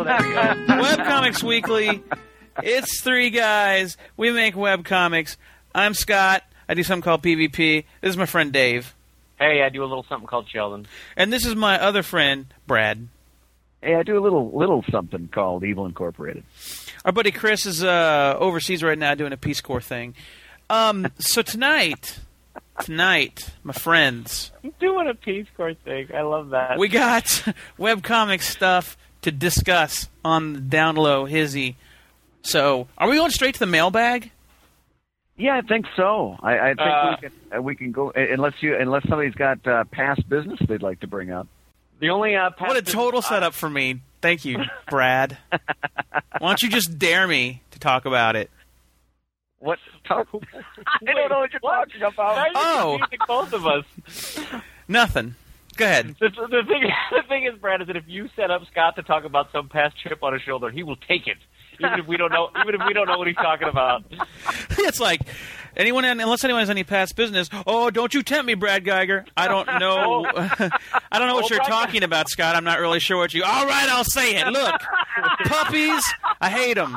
Webcomics Weekly. It's three guys. We make webcomics. I'm Scott. I do something called PvP. This is my friend Dave. Hey, I do a little something called Sheldon. And this is my other friend, Brad. Hey, I do a little something called Evil Incorporated. Our buddy Chris is overseas right now doing a Peace Corps thing. So tonight, my friends, I'm doing a Peace Corps thing. I love that. we got webcomic stuff to discuss on the Down Low Hizzy. So, are we going straight to the mailbag? Yeah, I think so. I think we can go unless somebody's got past business they'd like to bring up. The only what a total setup for me. Thank you, Brad. Why don't you just dare me to talk about it? What? I don't know what you're talking about. Oh, both of us. Nothing. Go ahead. The thing is, Brad, is that if you set up Scott to talk about some past chip on his shoulder, he will take it, even if we don't know what he's talking about. It's like unless anyone has any past business. Oh, don't you tempt me, Brad Geiger. I don't know. I don't know what you're talking about, Scott. I'm not really sure what you. All right, I'll say it. Look, puppies. I hate them.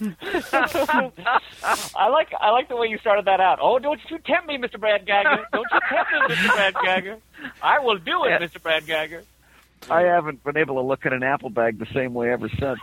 I like the way you started that out. Oh, don't you tempt me, Mr. Brad Geiger. Don't you tempt me, Mr. Brad Geiger. I will do it, Mr. Brad Geiger. I haven't been able to look at an apple bag the same way ever since.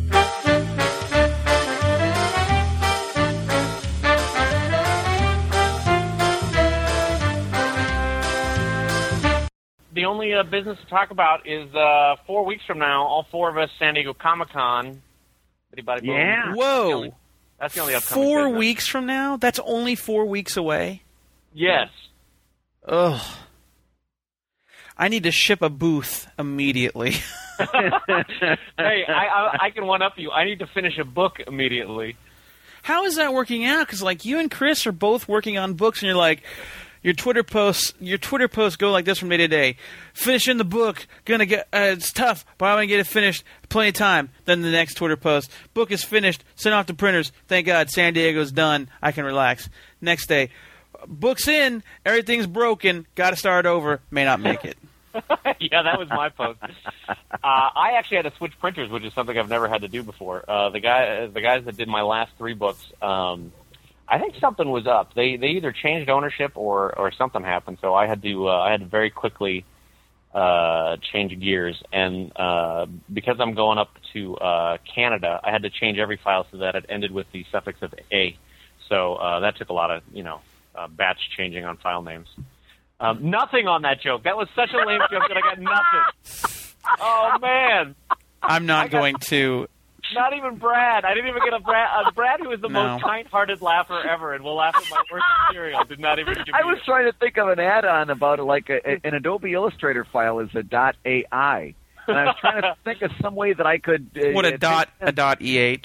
The only business to talk about is 4 weeks from now, all four of us, San Diego Comic-Con. Anybody? Yeah. Whoa. That's the only upcoming 4 business. weeks from now? That's only 4 weeks away? Yes. Ugh. I need to ship a booth immediately. Hey, I can one-up you. I need to finish a book immediately. How is that working out? Because, like, you and Chris are both working on books, and you're like... Your Twitter posts go like this from day to day. Finishing the book, gonna get it's tough, but I'm gonna get it finished. Plenty of time. Then the next Twitter post, book is finished, sent off to printers. Thank God, San Diego's done. I can relax. Next day, book's in, everything's broken. Got to start over. May not make it. Yeah, that was my post. I actually had to switch printers, which is something I've never had to do before. The guys that did my last three books. I think something was up. They either changed ownership or something happened. So I had to very quickly change gears. And because I'm going up to Canada, I had to change every file so that it ended with the suffix of A. So that took a lot of batch changing on file names. Nothing on that joke. That was such a lame joke that I got nothing. Oh man! I'm not going to. Not even Brad. I didn't even get a Brad. Brad, who is the most kind-hearted laugher ever and will laugh at my worst material, did not even give me I was trying to think of an add-on about it, like an Adobe Illustrator file is a .ai, and I was trying to think of some way that I could. What a .eh.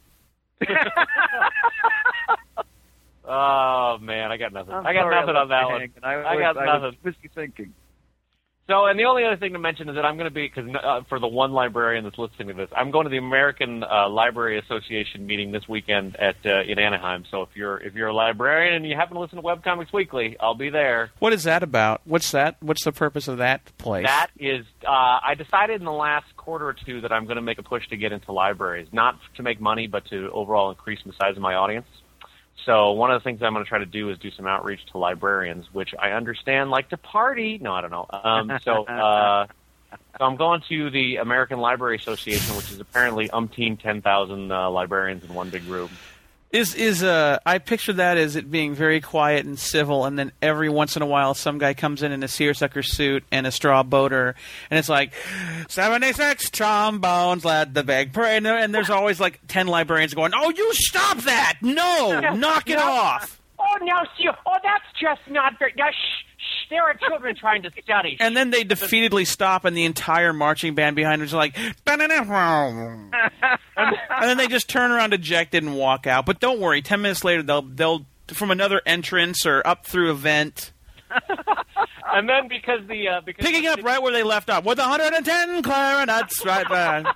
Oh man, I got nothing. I got nothing on that one. I got nothing. I was busy thinking. So, and the only other thing to mention is that I'm going to be, because for the one librarian that's listening to this, I'm going to the American Library Association meeting this weekend in Anaheim. So if you're a librarian and you happen to listen to Webcomics Weekly, I'll be there. What is that about? What's that? What's the purpose of that place? That is, I decided in the last quarter or two that I'm going to make a push to get into libraries, not to make money, but to overall increase the size of my audience. So one of the things I'm going to try to do is do some outreach to librarians, which I understand like to party. No, I don't know. So I'm going to the American Library Association, which is apparently 10,000 librarians in one big room. I picture that as it being very quiet and civil, and then every once in a while some guy comes in a seersucker suit and a straw boater, and it's like 76 trombones led the big parade, and there's always like 10 librarians going, "Oh, you stop that! No, knock it off!" Oh, no, that's just not very. Now, shh. There are children trying to study. And then they defeatedly stop, and the entire marching band behind them is like, and then they just turn around dejected and walk out. But don't worry, 10 minutes later they'll from another entrance or up through a vent. And then because picking up right where they left off with 110 clarinets right there.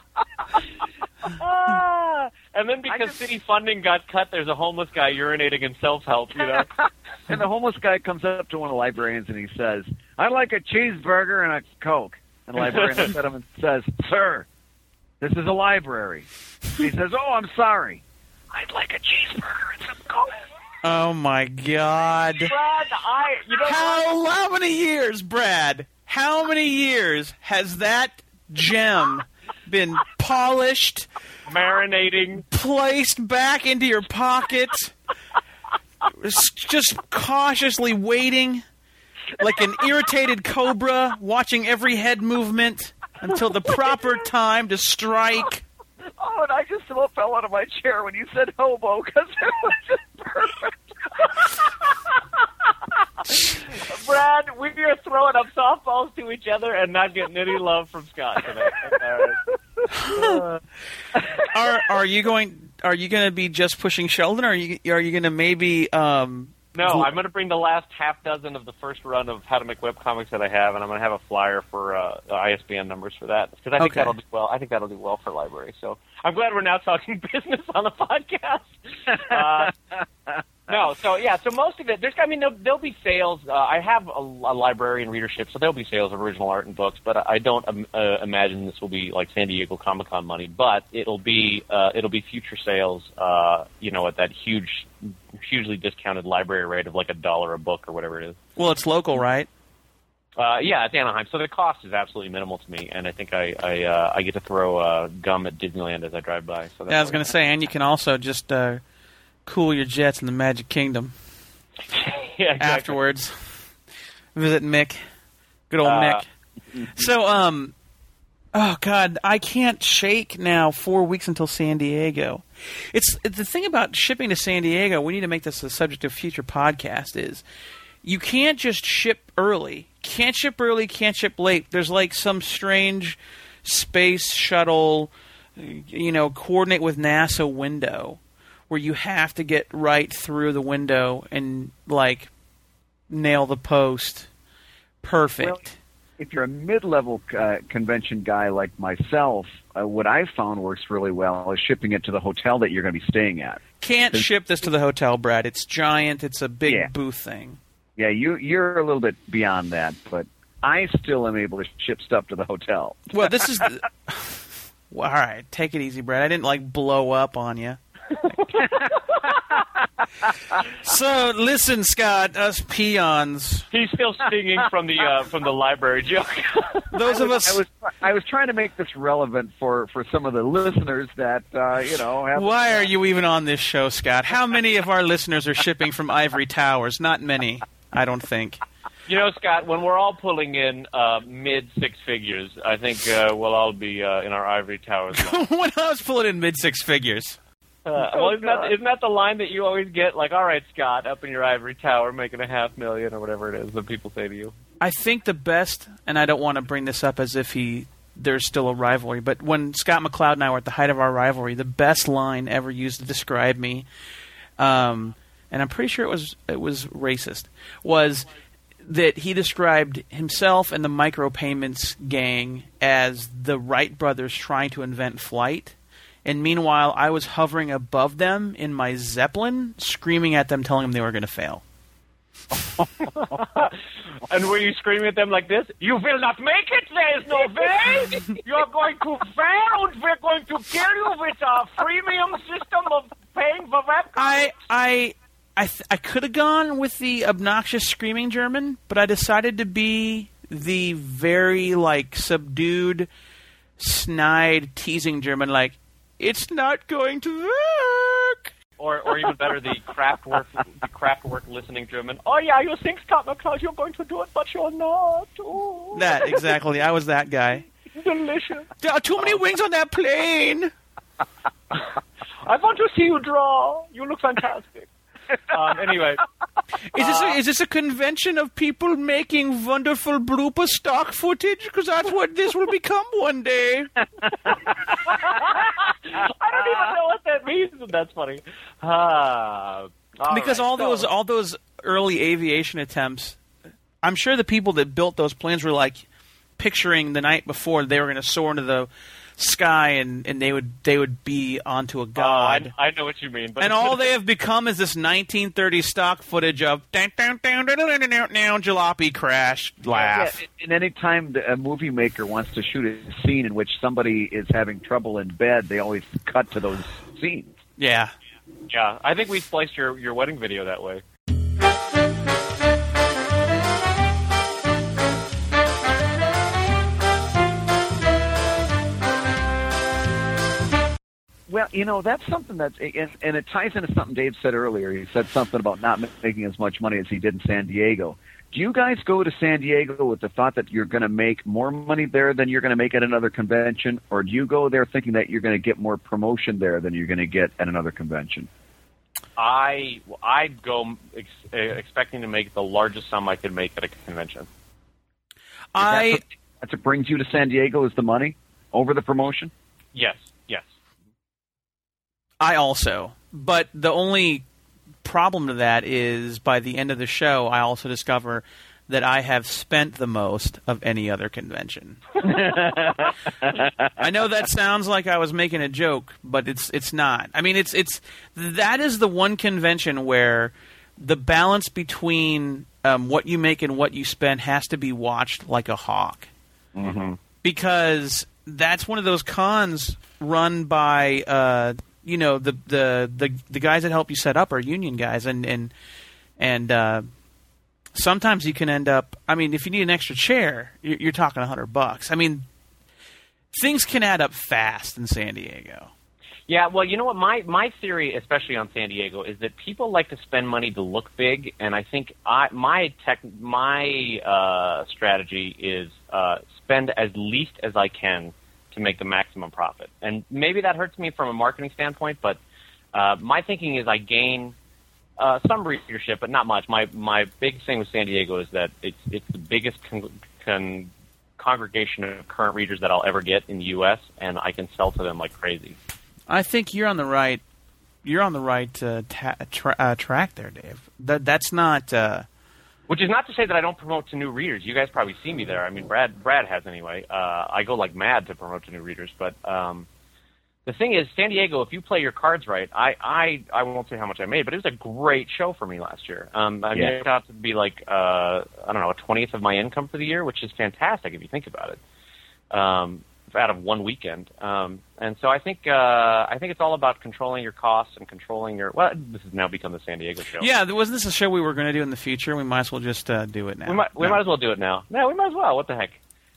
And then because city funding got cut, there's a homeless guy urinating in self-help, And the homeless guy comes up to one of the librarians and he says, "I'd like a cheeseburger and a Coke." And the librarian looks at him and says, "Sir, This is a library. He says, oh, I'm sorry. I'd like a cheeseburger and some Coke. Oh, my God. Brad, How many years, Brad? How many years has that gem been polished, marinating, placed back into your pocket, just cautiously waiting like an irritated cobra, watching every head movement until the proper time to strike? Oh, and I just about fell out of my chair when you said hobo because it was just perfect. Brad, we are throwing up softballs to each other and not getting any love from Scott today. Are you going to be just pushing Sheldon, or are you going to maybe? No, I'm going to bring the last half dozen of the first run of How to Make Webcomics that I have, and I'm going to have a flyer for ISBN numbers for that because I think that'll do well. I think that'll do well for library. So I'm glad we're now talking business on the podcast. No, so most of it. There'll be sales. I have a library and readership, so there'll be sales of original art and books. But I don't imagine this will be like San Diego Comic-Con money. But it'll be future sales. At that hugely discounted library rate of like $1 a book or whatever it is. Well, it's local, right? Yeah, it's Anaheim, so the cost is absolutely minimal to me, and I think I get to throw gum at Disneyland as I drive by. So I was going to say, and you can also just cool your jets in the Magic Kingdom. Yeah, exactly. Afterwards, visit Mick, good old Mick. So, oh God, I can't shake now 4 weeks until San Diego. It's the thing about shipping to San Diego. We need to make this a subject of future podcast. Is you can't just ship early. Can't ship early. Can't ship late. There's like some strange space shuttle, coordinate with NASA window where you have to get right through the window and like nail the post perfect. Well, if you're a mid-level convention guy like myself, what I've found works really well is shipping it to the hotel that you're going to be staying at. Can't ship this to the hotel, Brad. It's giant. It's a big booth thing. Yeah, you're a little bit beyond that, but I still am able to ship stuff to the hotel. Well, this is... Well, all right, take it easy, Brad. I didn't blow up on you. So listen, Scott, us peons. He's still stinging from the library joke. Those of us. I was trying to make this relevant for some of the listeners that have. Why are you even on this show, Scott? How many of our listeners are shipping from Ivory Towers? Not many, I don't think. Scott, when we're all pulling in mid-six figures, I think we'll all be in our Ivory Towers. When I was pulling in mid-six figures. Isn't that the line that you always get? Like, all right, Scott, up in your ivory tower, making $500,000 or whatever it is that people say to you. I think the best, and I don't want to bring this up as if there's still a rivalry, but when Scott McCloud and I were at the height of our rivalry, the best line ever used to describe me, and I'm pretty sure it was racist, was that he described himself and the micropayments gang as the Wright brothers trying to invent flight. And meanwhile, I was hovering above them in my Zeppelin, screaming at them, telling them they were going to fail. And were you screaming at them like this? You will not make it! There is no way! You are going to fail, and we're going to kill you with a freemium system of paying for webcomics! I could have gone with the obnoxious screaming German, but I decided to be the very, subdued, snide, teasing German, it's not going to work. Or even better, the Kraftwerk listening German. Oh yeah, you think, Scott McCloud, you're going to do it, but you're not. Oh. That, exactly. I was that guy. Delicious. There are too many wings on that plane. I want to see you draw. You look fantastic. Anyway. Is this a convention of people making wonderful blooper stock footage? Because that's what this will become one day. I don't even know what that means, but that's funny. Because all those early aviation attempts, I'm sure the people that built those planes were like, picturing the night before they were going to soar into the sky and they would be onto a god. I know what you mean. But and all they have become is this 1930s stock footage of jalopy crash laugh. Yeah, and any time a movie maker wants to shoot a scene in which somebody is having trouble in bed, they always cut to those scenes. Yeah. Yeah, I think we spliced your wedding video that way. Well, that's something that's, and it ties into something Dave said earlier. He said something about not making as much money as he did in San Diego. Do you guys go to San Diego with the thought that you're going to make more money there than you're going to make at another convention, or do you go there thinking that you're going to get more promotion there than you're going to get at another convention? I'd go expecting to make the largest sum I could make at a convention. That's what brings you to San Diego, is the money over the promotion? Yes. I also. But the only problem to that is by the end of the show, I also discover that I have spent the most of any other convention. I know that sounds like I was making a joke, but it's not. I mean, that is the one convention where the balance between what you make and what you spend has to be watched like a hawk. Mm-hmm. Because that's one of those cons run by the guys that help you set up are union guys, and sometimes you can end up. I mean, if you need an extra chair, you're talking $100. I mean, things can add up fast in San Diego. Yeah, well, you know what? My theory, especially on San Diego, is that people like to spend money to look big, and I think my strategy is spend as least as I can to make the maximum profit. And maybe that hurts me from a marketing standpoint, but my thinking is I gain some readership, but not much. My big thing with San Diego is that it's the biggest congregation of current readers that I'll ever get in the U.S., and I can sell to them like crazy. I think you're on the right. You're on the right track there, Dave. That's not. Which is not to say that I don't promote to new readers. You guys probably see me there. I mean, Brad has anyway. I go like mad to promote to new readers. But the thing is, San Diego, if you play your cards right, I won't say how much I made, but it was a great show for me last year. I mean, it got to be like, I don't know, a 20th of my income for the year, which is fantastic if you think about it, out of one weekend. And so I think it's all about controlling your costs and controlling your. Well, this has now become the San Diego show. Yeah, wasn't this a show we were going to do in the future? We might as well just do it now. We might as well do it now. Yeah, we might as well. What the heck?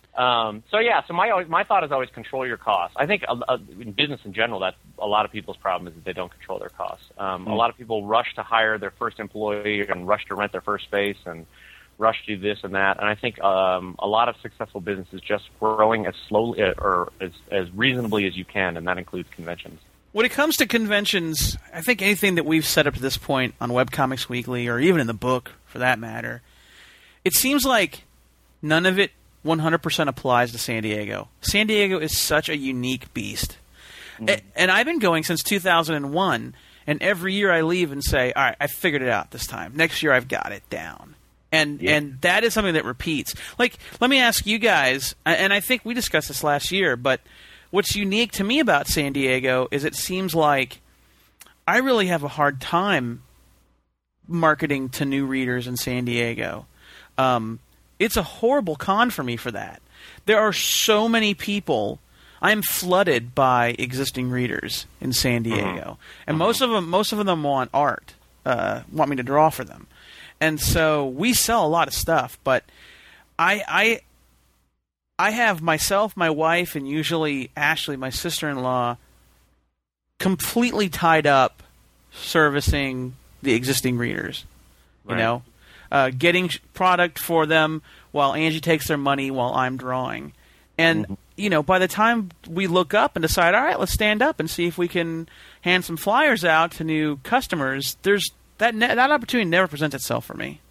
So my thought is always control your costs. I think in business in general, that's a lot of people's problem is that they don't control their costs. A lot of people rush to hire their first employee and rush to rent their first space and rush to do this and that. And I think a lot of successful businesses just growing as slowly or as reasonably as you can, and that includes conventions. When it comes to conventions, I think anything that we've set up to this point on Webcomics Weekly, or even in the book for that matter, it seems like none of it 100% applies to San Diego. San Diego is such a unique beast. And I've been going since 2001, and every year I leave and say, all right, I figured it out this time. Next year I've got it down. And that is something that repeats. Like, let me ask you guys, and I think we discussed this last year, but what's unique to me about San Diego is it seems like I really have a hard time marketing to new readers in San Diego. It's a horrible con for me for that. There are so many people. I'm flooded by existing readers in San Diego, and most of them want art, want me to draw for them, and so we sell a lot of stuff. But I have myself, my wife, and usually Ashley, my sister-in-law, completely tied up servicing the existing readers. Right. You know. Getting product for them while Angie takes their money while I'm drawing. And, by the time we look up and decide, all right, let's stand up and see if we can hand some flyers out to new customers, there's that opportunity never presents itself for me.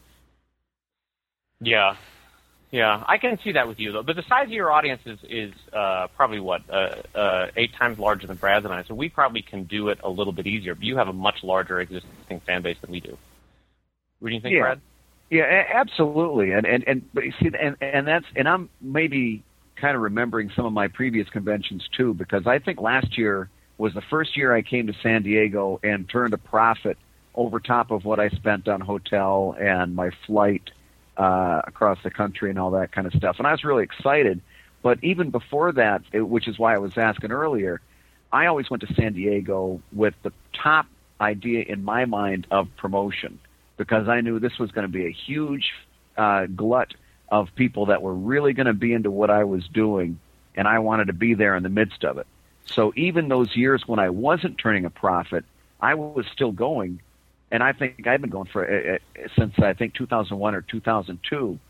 Yeah. Yeah, I can see that with you, though. But the size of your audience is probably, 8 times larger than Brad's and I, so we probably can do it a little bit easier. But you have a much larger existing fan base than we do. What do you think, Brad? Yeah, absolutely. But you see, and I'm maybe kind of remembering some of my previous conventions too, because I think last year was the first year I came to San Diego and turned a profit over top of what I spent on hotel and my flight across the country and all that kind of stuff. And I was really excited. But even before that, which is why I was asking earlier, I always went to San Diego with the top idea in my mind of promotion, because I knew this was going to be a huge glut of people that were really going to be into what I was doing, and I wanted to be there in the midst of it. So even those years when I wasn't turning a profit, I was still going, and I think I've been going for since I think 2001 or 2002.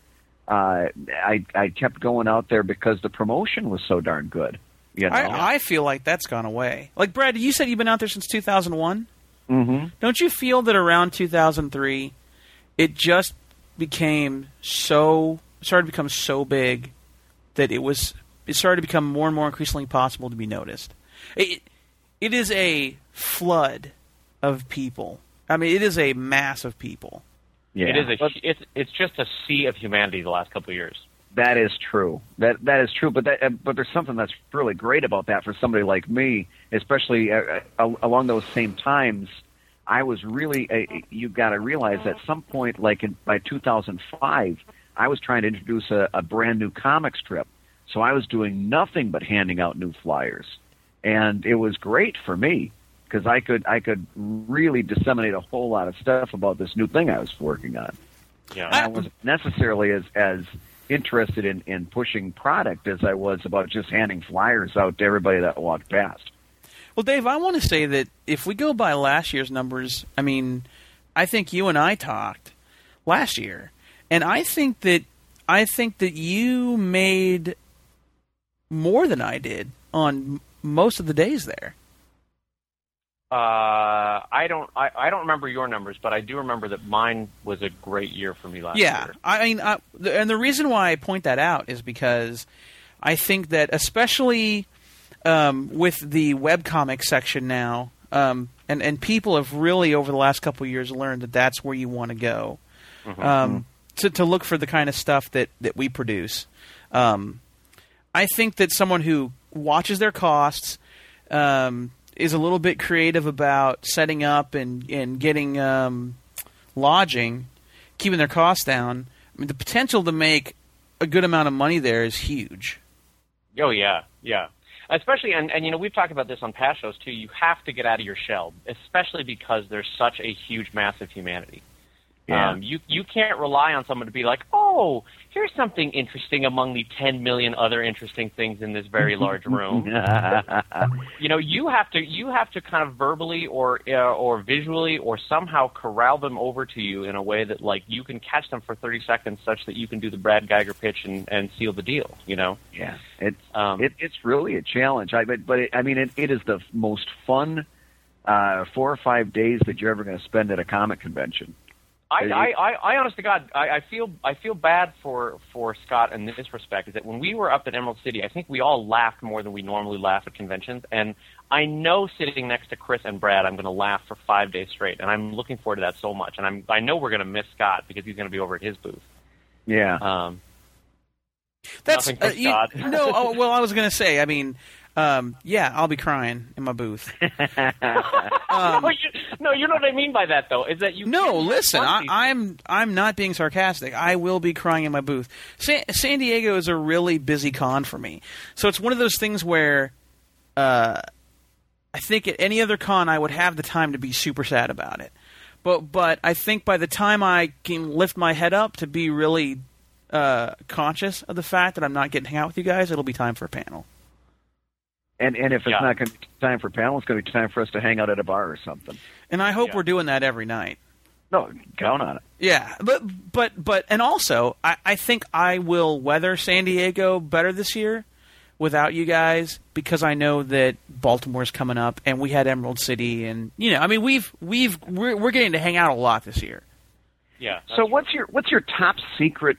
I kept going out there because the promotion was so darn good. You know? I feel like that's gone away. Like, Brad, you said you've been out there since 2001? Mm-hmm. Don't you feel that around 2003, it just started to become so big that it started to become more and more increasingly possible to be noticed? It is a flood of people. I mean, it is a mass of people. Yeah. It's just a sea of humanity the last couple of years. That is true. That is true. But there's something that's really great about that for somebody like me, especially along those same times. I was really. You've got to realize at some point, like by 2005, I was trying to introduce a brand new comic strip. So I was doing nothing but handing out new flyers, and it was great for me because I could really disseminate a whole lot of stuff about this new thing I was working on. Yeah, and I wasn't necessarily as interested in pushing product as I was about just handing flyers out to everybody that walked past. Well, Dave, I want to say that if we go by last year's numbers, I mean, I think you and I talked last year, and I think that you made more than I did on most of the days there. I don't remember your numbers, but I do remember that mine was a great year for me last year. Yeah, I mean, and the reason why I point that out is because I think that especially with the webcomic section now, and people have really over the last couple of years learned that that's where you want to go to look for the kind of stuff that we produce. I think that someone who watches their costs, is a little bit creative about setting up and getting lodging, keeping their costs down. I mean, the potential to make a good amount of money there is huge. Oh, yeah. Especially, and you know, we've talked about this on past shows, too. You have to get out of your shell, especially because there's such a huge mass of humanity. Yeah. You can't rely on someone to be like, oh, here's something interesting among the 10 million other interesting things in this very large room. You know, you have to kind of verbally or visually or somehow corral them over to you in a way that like you can catch them for 30 seconds, such that you can do the Brad Geiger pitch and seal the deal. You know. Yeah, it's really a challenge. It is the most fun 4 or 5 days that you're ever going to spend at a comic convention. I honest to God, I feel bad for Scott in this respect. Is that when we were up at Emerald City, I think we all laughed more than we normally laugh at conventions. And I know sitting next to Chris and Brad, I'm going to laugh for 5 days straight, and I'm looking forward to that so much. And I know we're going to miss Scott because he's going to be over at his booth. Yeah. That's nothing for Scott. No. Oh, well, I was going to say. I mean. Yeah, I'll be crying in my booth. No, you know what I mean by that, though, is that you. No, listen, I'm not being sarcastic. I will be crying in my booth. San Diego is a really busy con for me, so it's one of those things where I think at any other con I would have the time to be super sad about it, but I think by the time I can lift my head up to be really conscious of the fact that I'm not getting to hang out with you guys, it'll be time for a panel. And if it's not going to be time for a panel, it's going to be time for us to hang out at a bar or something. And I hope we're doing that every night. No, count on it. Yeah, but and also, I think I will weather San Diego better this year without you guys because I know that Baltimore's coming up and we had Emerald City and I mean we're getting to hang out a lot this year. Yeah. So what's your top secret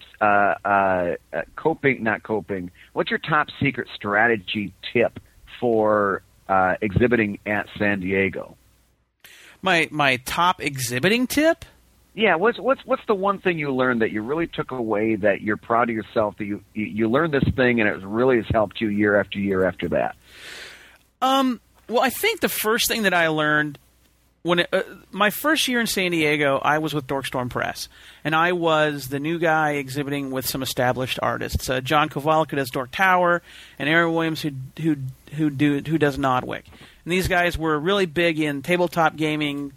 What's your top secret strategy tip for exhibiting at San Diego? My top exhibiting tip? Yeah, what's the one thing you learned that you really took away that you're proud of yourself that you learned this thing and it really has helped you year after year after that? Well, I think the first thing that I learned my first year in San Diego, I was with Dorkstorm Press, and I was the new guy exhibiting with some established artists. John Kowalik, who does Dork Tower, and Aaron Williams, who does Nodwick. And these guys were really big in tabletop gaming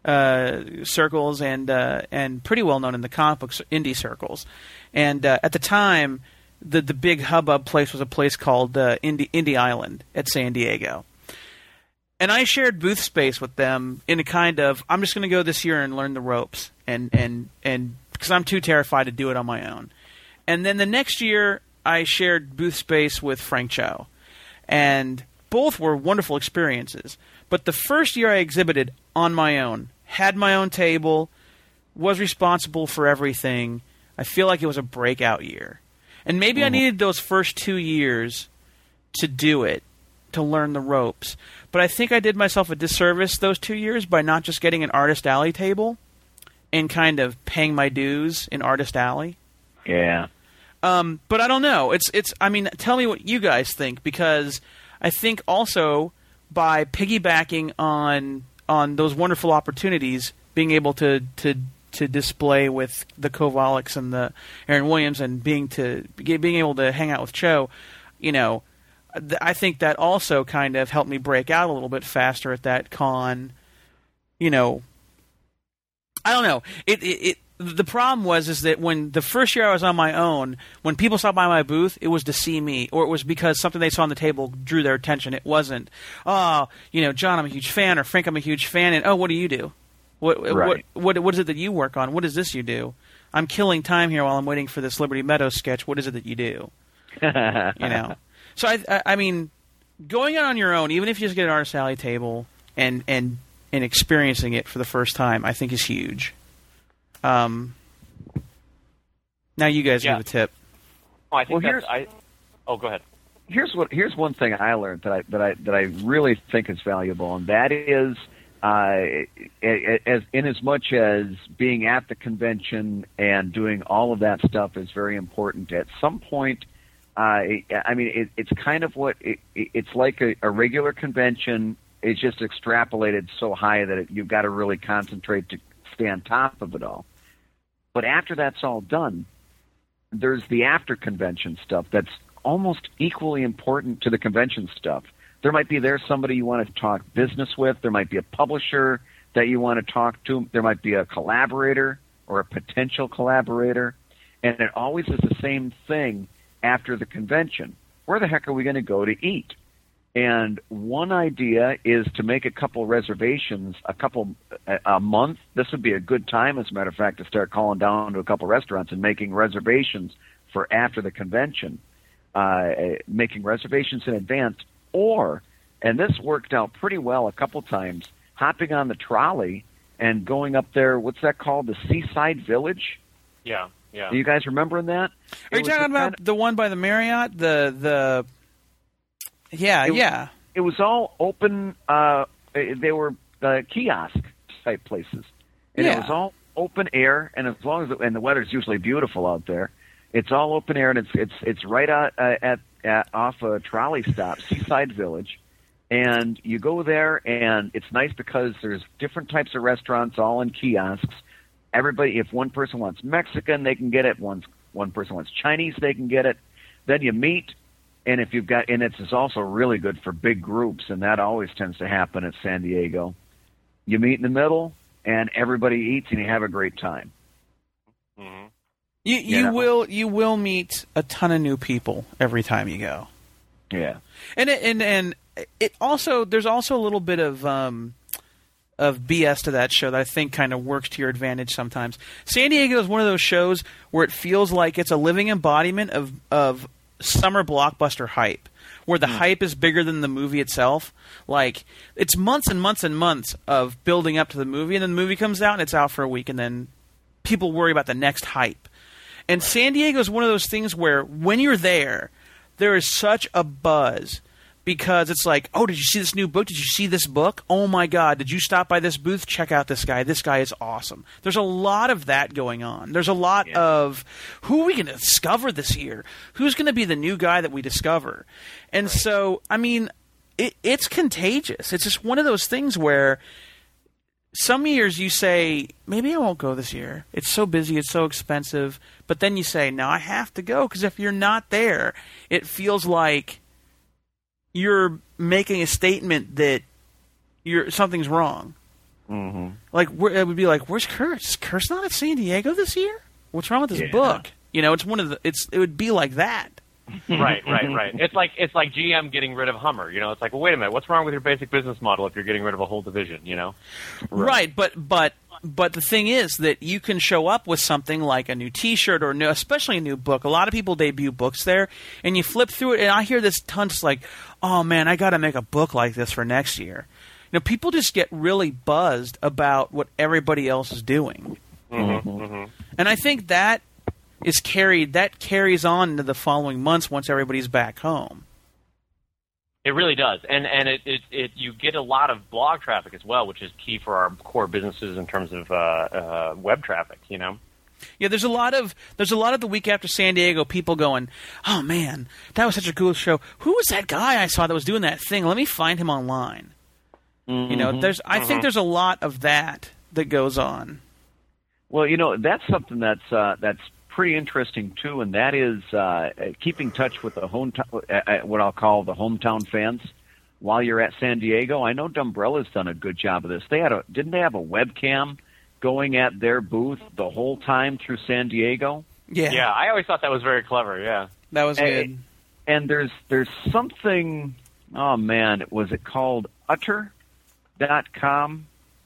circles and pretty well known in the comic book indie circles. And at the time, the big hubbub place was a place called Indie Island at San Diego. And I shared booth space with them in a kind of, I'm just going to go this year and learn the ropes, and because I'm too terrified to do it on my own. And then the next year, I shared booth space with Frank Cho, and both were wonderful experiences. But the first year I exhibited on my own, had my own table, was responsible for everything, I feel like it was a breakout year. And maybe I needed those first 2 years to do it, to learn the ropes. But I think I did myself a disservice those 2 years by not just getting an Artist Alley table and kind of paying my dues in Artist Alley. Yeah. But I don't know. I mean, tell me what you guys think, because I think also by piggybacking on those wonderful opportunities, being able to display with the Kowaliks and the Aaron Williams and being able to hang out with Cho, you know, I think that also kind of helped me break out a little bit faster at that con. You know, I don't know. The problem is that when the first year I was on my own, when people stopped by my booth, it was to see me, or it was because something they saw on the table drew their attention. It wasn't, John, I'm a huge fan, or Frank, I'm a huge fan, and what do you do? What is it that you work on? What is this you do? I'm killing time here while I'm waiting for this Liberty Meadows sketch. What is it that you do? You know. So I mean, going out on your own, even if you just get an Artist Alley table and experiencing it for the first time, I think is huge. Now you guys give a tip. Oh, I think go ahead. Here's one thing I learned that I really think is valuable, and that is as much as being at the convention and doing all of that stuff is very important. At some point. It's kind of it's like a regular convention. It's just extrapolated so high that you've got to really concentrate to stay on top of it all. But after that's all done, there's the after-convention stuff that's almost equally important to the convention stuff. There might be somebody you want to talk business with. There might be a publisher that you want to talk to. There might be a collaborator or a potential collaborator. And it always is the same thing. After the convention, where the heck are we going to go to eat? And one idea is to make a couple reservations, a month. This would be a good time, as a matter of fact, to start calling down to a couple restaurants and making reservations for after the convention, making reservations in advance. Or, and this worked out pretty well a couple times, hopping on the trolley and going up there, what's that called, the Seaside Village? Yeah. Yeah. Do you guys remember that? Are you talking about the one by the Marriott? It was all open. They were kiosk type places, and it was all open air. And as long as and the weather's usually beautiful out there, it's all open air, and it's right out off a trolley stop, Seaside Village. And you go there, and it's nice because there's different types of restaurants all in kiosks. Everybody, if one person wants Mexican, they can get it. One person wants Chinese, they can get it. Then you meet, and if you've got, and it's also really good for big groups, and that always tends to happen at San Diego. You meet in the middle, and everybody eats, and you have a great time. Mm-hmm. You will meet a ton of new people every time you go. Yeah, and it also, there's also a little bit of BS to that show that I think kind of works to your advantage sometimes. San Diego is one of those shows where it feels like it's a living embodiment of summer blockbuster hype, where the hype is bigger than the movie itself. Like, it's months and months and months of building up to the movie, and then the movie comes out and it's out for a week, and then people worry about the next hype. And San Diego is one of those things where when you're there is such a buzz because it's like, oh, did you see this new book? Did you see this book? Oh my God, did you stop by this booth? Check out this guy. This guy is awesome. There's a lot of that going on. There's a lot of who are we going to discover this year? Who's going to be the new guy that we discover? And so, I mean, it's contagious. It's just one of those things where some years you say, maybe I won't go this year. It's so busy. It's so expensive. But then you say, no, I have to go, because if you're not there, it feels like you're making a statement that something's wrong. Mm-hmm. Like, it would be like, where's Kurt? Is Kurt's not at San Diego this year? What's wrong with this book? You know, it's one of the. It would be like that. Right. It's like GM getting rid of Hummer. You know, it's like, well, wait a minute, what's wrong with your basic business model if you're getting rid of a whole division? You know, right? But the thing is that you can show up with something like a new T-shirt or especially a new book. A lot of people debut books there, and you flip through it, and I hear this tons like, oh man, I got to make a book like this for next year. You know, people just get really buzzed about what everybody else is doing, and I think that carries on into the following months once everybody's back home. It really does, and it you get a lot of blog traffic as well, which is key for our core businesses in terms of web traffic. You know. Yeah, there's a lot of the week after San Diego people going, oh man, that was such a cool show. Who was that guy I saw that was doing that thing? Let me find him online. You know, I think there's a lot of that goes on. Well, you know, that's something that's pretty interesting too, and that is keeping touch with the what I'll call the hometown fans while you're at San Diego. I know Dumbrella's done a good job of this. Didn't they have a webcam going at their booth the whole time through San Diego? Yeah, I always thought that was very clever. Yeah, that was good. And there's something. Oh man, was it called Utter.com?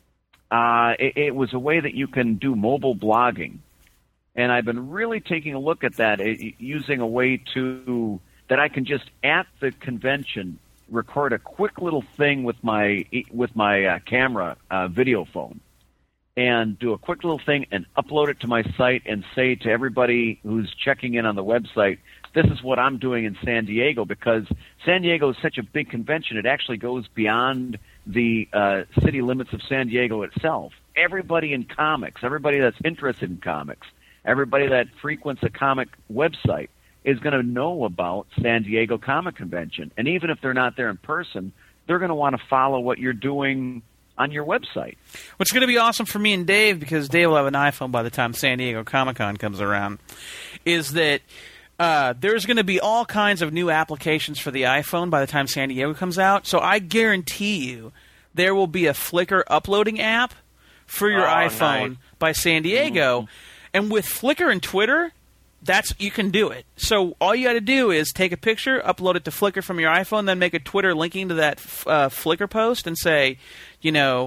It was a way that you can do mobile blogging. And I've been really taking a look at that, using a way that I can just at the convention record a quick little thing with my camera video phone, and do a quick little thing and upload it to my site and say to everybody who's checking in on the website, this is what I'm doing in San Diego, because San Diego is such a big convention. It actually goes beyond the city limits of San Diego itself. Everybody in comics, everybody that's interested in comics, everybody that frequents a comic website is going to know about San Diego Comic Convention. And even if they're not there in person, they're going to want to follow what you're doing on your website. What's going to be awesome for me and Dave, because Dave will have an iPhone by the time San Diego Comic-Con comes around, is that there's going to be all kinds of new applications for the iPhone by the time San Diego comes out. So I guarantee you there will be a Flickr uploading app for your iPhone by San Diego. And with Flickr and Twitter, you can do it. So all you got to do is take a picture, upload it to Flickr from your iPhone, then make a Twitter linking to that Flickr post and say, you know,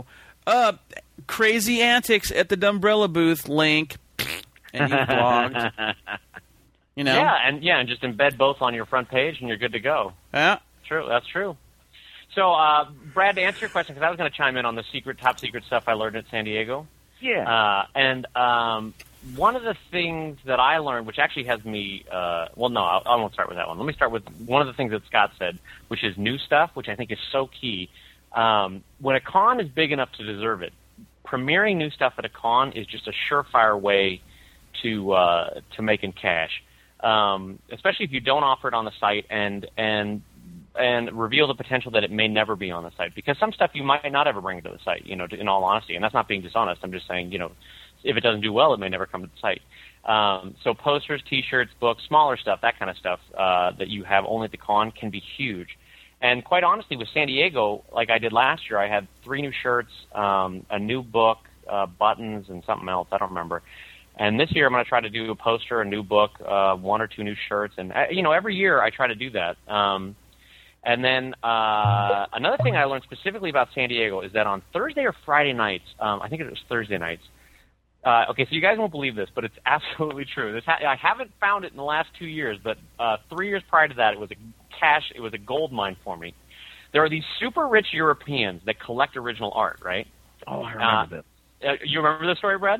crazy antics at the Dumbrella booth link, and you blogged. You know? Yeah, and just embed both on your front page, and you're good to go. Yeah, true. That's true. So, Brad, to answer your question, because I was going to chime in on the top secret stuff I learned at San Diego. Yeah. One of the things that I learned, which actually has me, I won't start with that one. Let me start with one of the things that Scott said, which is new stuff, which I think is so key. When a con is big enough to deserve it, premiering new stuff at a con is just a surefire way to making cash, especially if you don't offer it on the site and reveal the potential that it may never be on the site, because some stuff you might not ever bring to the site, you know, in all honesty, and that's not being dishonest. I'm just saying, you know, if it doesn't do well, it may never come to the site. So posters, T-shirts, books, smaller stuff, that kind of stuff that you have only at the con can be huge. And quite honestly, with San Diego, like I did last year, I had 3 new shirts, a new book, buttons, and something else. I don't remember. And this year I'm going to try to do a poster, a new book, 1 or 2 new shirts. And, you know, every year I try to do that. And then another thing I learned specifically about San Diego is that on Thursday or Friday nights, I think it was Thursday nights. Okay, so you guys won't believe this, but it's absolutely true. I haven't found it in the last 2 years, but 3 years prior to that, it was a gold mine for me. There are these super rich Europeans that collect original art, right? Oh, I remember that. You remember this story, Brad?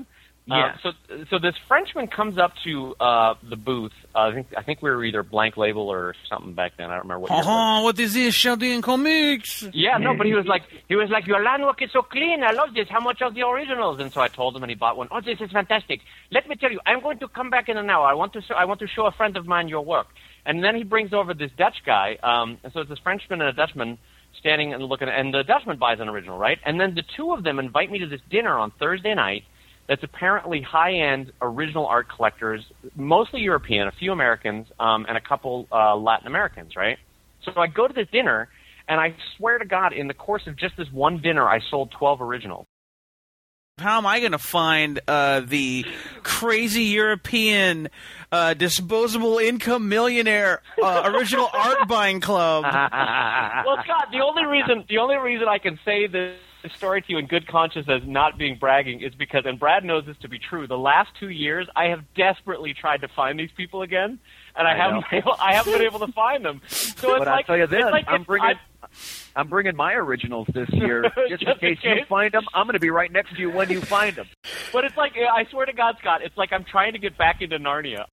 Yeah. So this Frenchman comes up to the booth. I think we were either Blank Label or something back then. I don't remember what. What is this? Sheldon Comics. Yeah, no, but he was like, your line work is so clean. I love this. How much are the originals? And so I told him, and he bought one. Oh, this is fantastic. Let me tell you, I'm going to come back in an hour. I want to show a friend of mine your work. And then he brings over this Dutch guy. So it's this Frenchman and a Dutchman standing and looking, and the Dutchman buys an original, right? And then the two of them invite me to this dinner on Thursday night. That's apparently high-end original art collectors, mostly European, a few Americans, and a couple Latin Americans, right? So I go to this dinner, and I swear to God, in the course of just this one dinner, I sold 12 originals. How am I going to find the crazy European disposable income millionaire original art buying club? Well, Scott, the only reason I can say this story to you in good conscience as not being bragging is because, and Brad knows this to be true, the last 2 years I have desperately tried to find these people again, and I haven't been able to find them. So it's but I'll tell you this, I'm bringing my originals this year, just in case you find them. I'm going to be right next to you when you find them. But it's like, I swear to God, Scott, it's like I'm trying to get back into Narnia.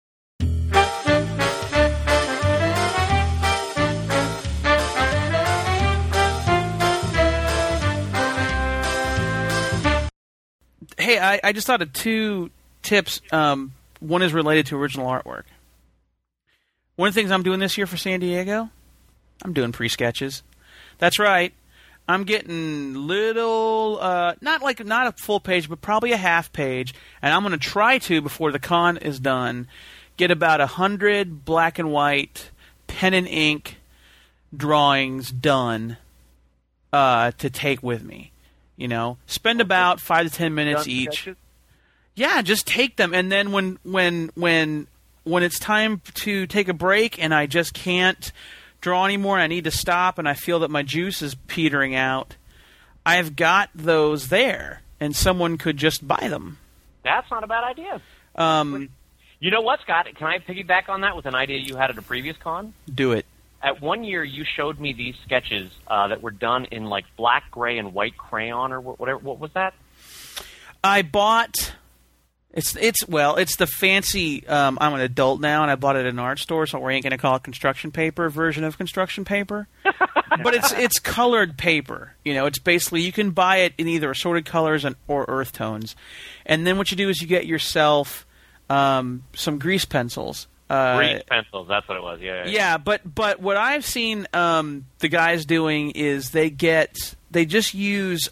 Hey, I just thought of two tips. One is related to original artwork. One of the things I'm doing this year for San Diego, I'm doing pre-sketches. That's right. I'm getting little, not a full page, but probably a half page, and I'm going to try to, before the con is done, get about 100 black and white pen and ink drawings done to take with me. You know, spend about 5 to 10 minutes each. Sketches? Yeah, just take them, and then when it's time to take a break and I just can't draw anymore, and I need to stop, and I feel that my juice is petering out, I've got those there, and someone could just buy them. That's not a bad idea. You know what, Scott? Can I piggyback on that with an idea you had at a previous con? Do it. At one year, you showed me these sketches that were done in like black, gray, and white crayon or whatever. What was that? I bought. It's the fancy. I'm an adult now, and I bought it at an art store, so we ain't gonna call it construction paper version of construction paper. But it's colored paper. You know, it's basically you can buy it in either assorted colors or earth tones, and then what you do is you get yourself some grease pencils. Grease pencils, that's what it was. Yeah. But what I've seen the guys doing is they just use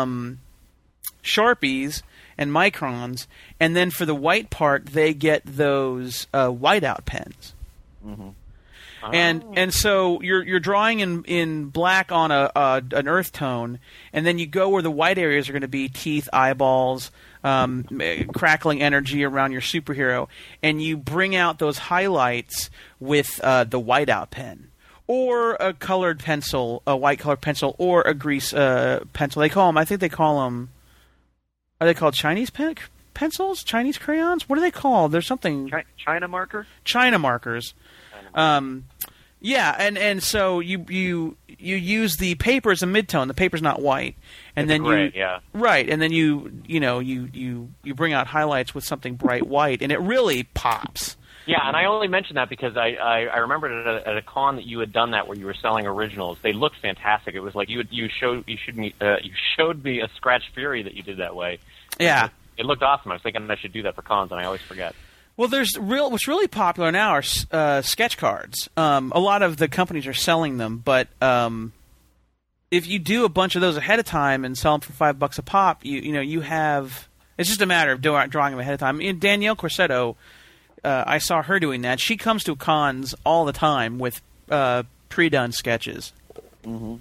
Sharpies and microns, and then for the white part they get those whiteout pens. Mm-hmm. And so you're drawing in black on an earth tone, and then you go where the white areas are going to be teeth, eyeballs, crackling energy around your superhero, and you bring out those highlights with the whiteout pen, or a colored pencil, a white colored pencil, or a grease pencil. I think they call them. Are they called Chinese pencils? Chinese crayons? What are they called? There's something. China marker? China markers. Yeah, and so you use the paper as a midtone. The paper's not white, and then right, and then you bring out highlights with something bright white, and it really pops. Yeah, and I only mention that because I remembered at a con that you had done that where you were selling originals. They looked fantastic. It was like you showed me a Scratch Fury that you did that way. Yeah, it looked awesome. I was thinking I should do that for cons, and I always forget. Well, what's really popular now are sketch cards. A lot of the companies are selling them, but if you do a bunch of those ahead of time and sell them for $5 a pop, you have. It's just a matter of drawing them ahead of time. And Danielle Corsetto, I saw her doing that. She comes to cons all the time with pre-done sketches. Mm-hmm.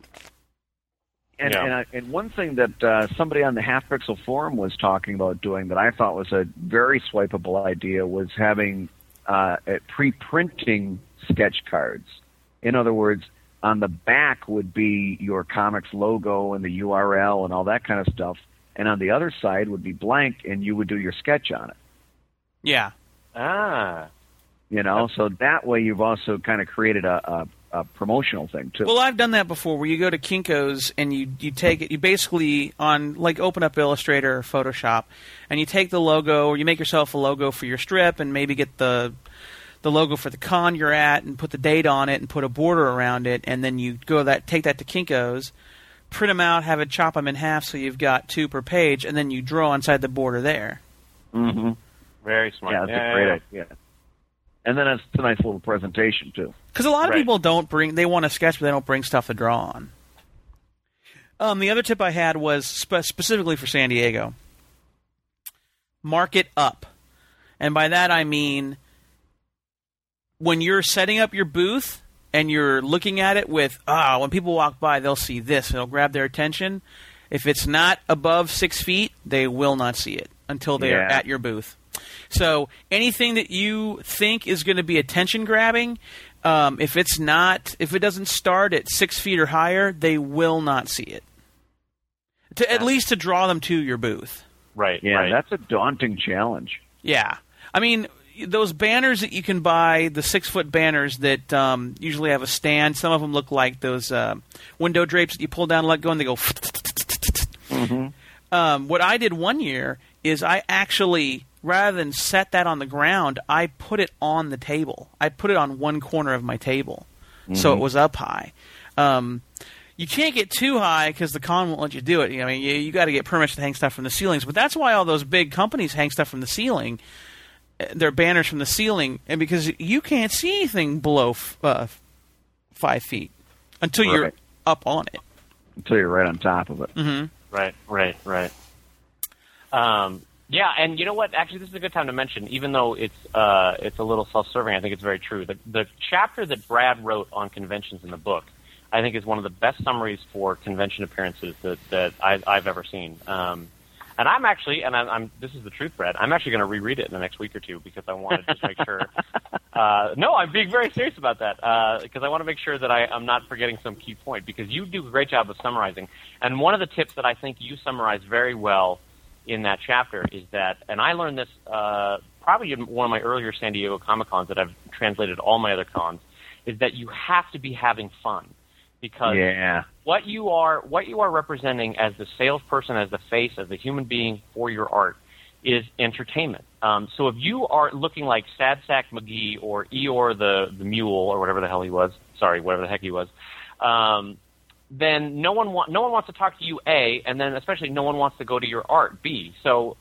And one thing that somebody on the Half Pixel forum was talking about doing that I thought was a very swipeable idea was having pre-printing sketch cards. In other words, on the back would be your comics logo and the URL and all that kind of stuff, and on the other side would be blank, and you would do your sketch on it. Yeah. Ah. So that way you've also kind of created a promotional thing too. Well, I've done that before, where you go to Kinko's and you take it. You basically open up Illustrator or Photoshop, and you take the logo, or you make yourself a logo for your strip, and maybe get the logo for the con you're at, and put the date on it, and put a border around it, and then you take that to Kinko's, print them out, have it chop them in half, so you've got 2 per page, and then you draw inside the border there. Mm-hmm. Very smart. Yeah, that's a great idea. And then it's a nice little presentation too. Because a lot of people they want to sketch, but they don't bring stuff to draw on. The other tip I had was specifically for San Diego. Mark it up. And by that I mean, when you're setting up your booth and you're looking at it with, when people walk by, they'll see this. It'll grab their attention. If it's not above 6 feet, they will not see it until they are at your booth. So anything that you think is going to be attention-grabbing, if it doesn't start at 6 feet or higher, they will not see it. At least to draw them to your booth. Right. Yeah, right. That's a daunting challenge. Yeah. I mean, those banners that you can buy, the 6-foot banners that usually have a stand, some of them look like those window drapes that you pull down and let go, and they go... Mm-hmm. What I did one year is I actually, rather than set that on the ground, I put it on the table. I put it on one corner of my table, so it was up high. You can't get too high because the con won't let you do it. I mean, you got to get permission to hang stuff from the ceilings. But that's why all those big companies hang stuff from the ceiling. Their banners from the ceiling, and because you can't see anything below 5 feet until you're up on it. Until you're right on top of it. Mm-hmm. Right. Yeah, and you know what? Actually, this is a good time to mention, even though it's a little self-serving, I think it's very true. The chapter that Brad wrote on conventions in the book, I think, is one of the best summaries for convention appearances that I've ever seen. And I'm actually, this is the truth, Brad, I'm actually going to reread it in the next week or two because I want to just make sure. No, I'm being very serious about that because I want to make sure that I'm not forgetting some key point, because you do a great job of summarizing. And one of the tips that I think you summarize very well in that chapter is that, and I learned this probably in one of my earlier San Diego Comic-Cons that I've translated all my other cons, is that you have to be having fun. Because what you are representing as the salesperson, as the face, as the human being for your art is entertainment. So if you are looking like Sad Sack McGee or Eeyore the mule or whatever the hell he was, whatever the heck he was, then no one wants to talk to you, A, and then especially no one wants to go to your art, B. So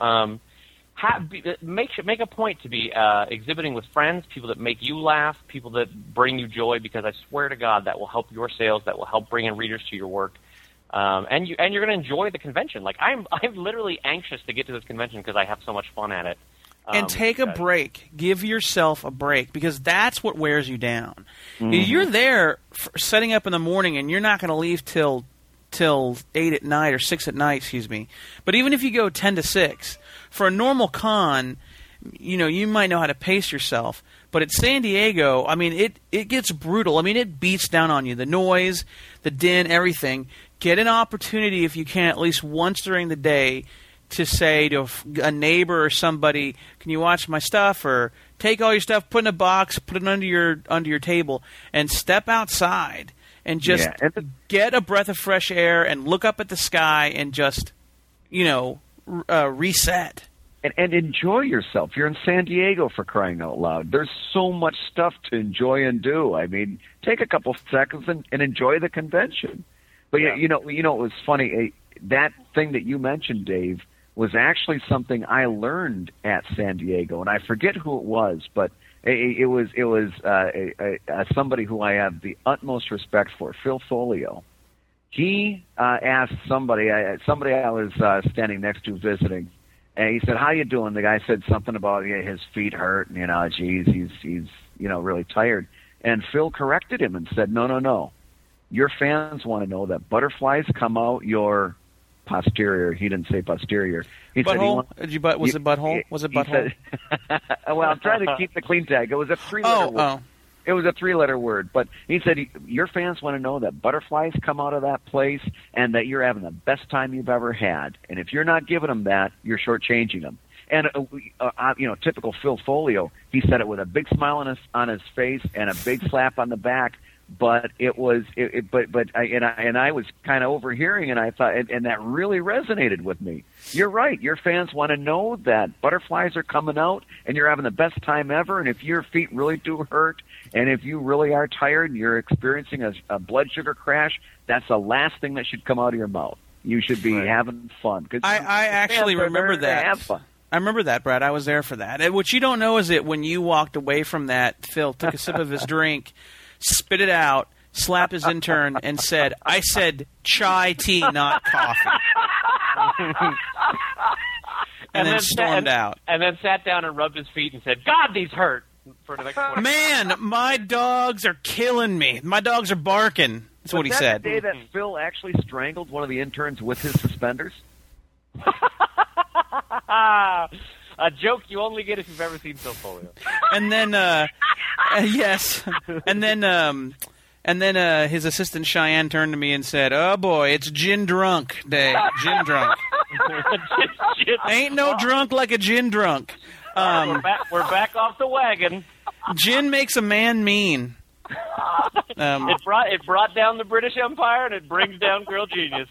make a point to be exhibiting with friends, people that make you laugh, people that bring you joy, because I swear to God that will help your sales, that will help bring in readers to your work, and you're going to enjoy the convention. Like I'm literally anxious to get to this convention because I have so much fun at it. And take a break. Give yourself a break, because that's what wears you down. Mm-hmm. You're there setting up in the morning, and you're not going to leave till 8 at night or 6 at night, excuse me. But even if you go 10 to 6, for a normal con, you might know how to pace yourself. But at San Diego, I mean, it gets brutal. I mean, it beats down on you. The noise, the din, everything. Get an opportunity, if you can, at least once during the day, to say to a neighbor or somebody, can you watch my stuff? Or take all your stuff, put it in a box, put it under your table, and step outside. And just get a breath of fresh air and look up at the sky and just, reset. And enjoy yourself. You're in San Diego, for crying out loud. There's so much stuff to enjoy and do. I mean, take a couple seconds and enjoy the convention. But, it was funny. That thing that you mentioned, Dave, was actually something I learned at San Diego. And I forget who it was, but it was somebody who I have the utmost respect for, Phil Folio. He asked somebody I was standing next to visiting, and he said, "How you doing?" The guy said something about his feet hurt, and he's really tired. And Phil corrected him and said, "No. Your fans want to know that butterflies come out your posterior." He didn't say posterior. He butthole? Said was it butthole? Was it butthole? Well, I'm trying to keep the clean tag. It was a 3-letter word. Oh. It was a 3-letter word. But he said, your fans want to know that butterflies come out of that place and that you're having the best time you've ever had. And if you're not giving them that, you're shortchanging them. And, typical Phil Folio, he said it with a big smile on his face and a big slap on the back. But it was, I was kind of overhearing, and I thought, and that really resonated with me. You're right. Your fans want to know that butterflies are coming out, and you're having the best time ever. And if your feet really do hurt, and if you really are tired, and you're experiencing a blood sugar crash, that's the last thing that should come out of your mouth. You should be having fun. I actually remember that. Have fun. I remember that, Brad. I was there for that. And what you don't know is that when you walked away from that, Phil took a sip of his drink, spit it out, slapped his intern, and said, "I said chai tea, not coffee." and then stormed out. And then sat down and rubbed his feet and said, "God, these hurt." For the next 40 Man, my dogs are killing me. My dogs are barking. That's what he said. The day that Phil actually strangled one of the interns with his suspenders? A joke you only get if you've ever seen Phil Folio. And then, yes. And then his assistant Cheyenne turned to me and said, "Oh boy, it's gin drunk day. Gin drunk. Ain't no drunk like a gin drunk." We're back off the wagon. Gin makes a man mean. It brought down the British Empire, and it brings down Girl Genius.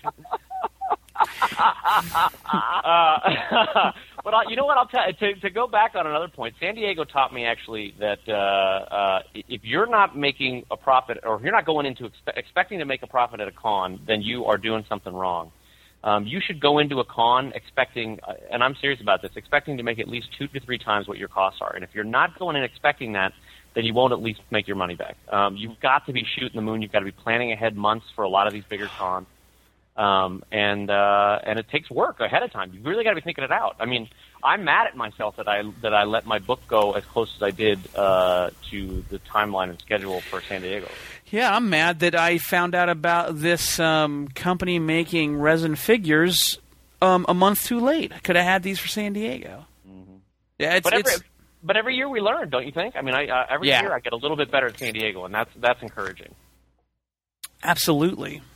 But you know what? I'll tell you, to go back on another point. San Diego taught me actually that if you're not making a profit, or if you're not going into expecting to make a profit at a con, then you are doing something wrong. You should go into a con expecting, and I'm serious about this, expecting to make at least 2 to 3 times what your costs are. And if you're not going in expecting that, then you won't at least make your money back. You've got to be shooting the moon. You've got to be planning ahead months for a lot of these bigger cons. And it takes work ahead of time. You really got to be thinking it out. I mean, I'm mad at myself that I let my book go as close as I did to the timeline and schedule for San Diego. Yeah, I'm mad that I found out about this company making resin figures a month too late. I could have had these for San Diego. Mm-hmm. Yeah, but every year we learn, don't you think? I mean, every year I get a little bit better at San Diego, and that's encouraging. Absolutely.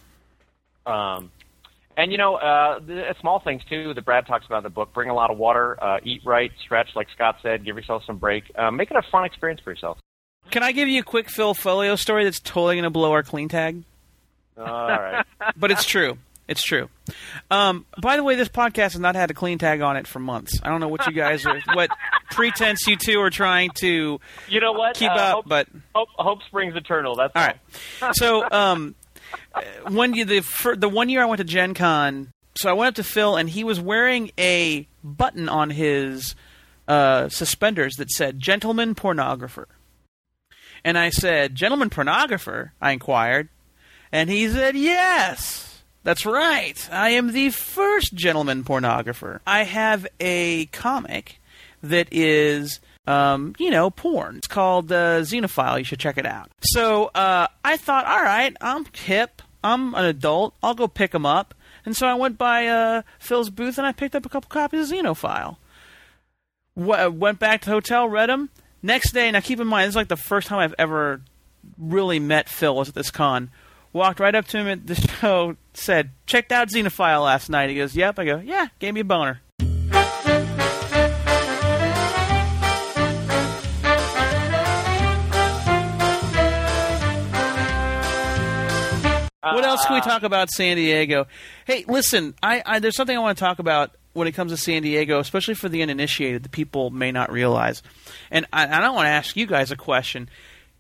And, the small things, too, that Brad talks about in the book. Bring a lot of water, eat right, stretch, like Scott said, give yourself some break. Make it a fun experience for yourself. Can I give you a quick Phil Folio story that's totally going to blow our clean tag? All right. But it's true. It's true. By the way, this podcast has not had a clean tag on it for months. I don't know what you guys are, what pretense you two are trying to keep up. Hope springs eternal. That's all. Right. So when the 1 year I went to Gen Con, so I went up to Phil, and he was wearing a button on his suspenders that said, "Gentleman Pornographer." And I said, "Gentleman Pornographer?" I inquired. And he said, "Yes, that's right. I am the first gentleman pornographer. I have a comic that is, porn. It's called Xenophile. You should check it out." So I thought, all right, I'm hip. I'm an adult. I'll go pick them up. And so I went by Phil's booth, and I picked up a couple copies of Xenophile. Went back to the hotel, read them. Next day, now keep in mind, this is like the first time I've ever really met Phil was at this con. Walked right up to him at the show, said, "Checked out Xenophile last night." He goes, "Yep." I go, "Yeah, gave me a boner." What else can we talk about San Diego? Hey, listen, there's something I want to talk about when it comes to San Diego, especially for the uninitiated, that people may not realize. And I don't want to ask you guys a question.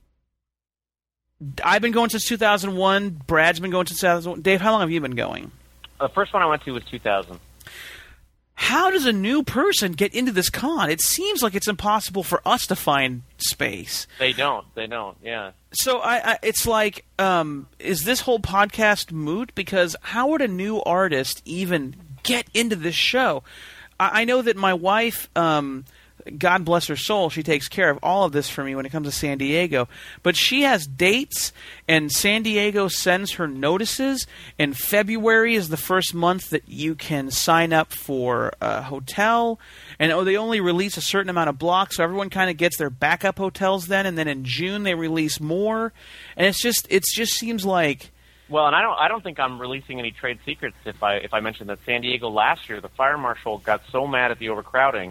I've been going since 2001. Brad's been going since 2001. Dave, how long have you been going? The first one I went to was 2000. How does a new person get into this con? It seems like it's impossible for us to find space. They don't, yeah. So it's like, is this whole podcast moot? Because how would a new artist even get into this show? I know that my wife, God bless her soul, she takes care of all of this for me when it comes to San Diego. But she has dates, and San Diego sends her notices, and February is the first month that you can sign up for a hotel. And they only release a certain amount of blocks, so everyone kind of gets their backup hotels then, and then in June they release more. And it just seems like... Well, and I don't think I'm releasing any trade secrets if I mention that San Diego last year, the fire marshal got so mad at the overcrowding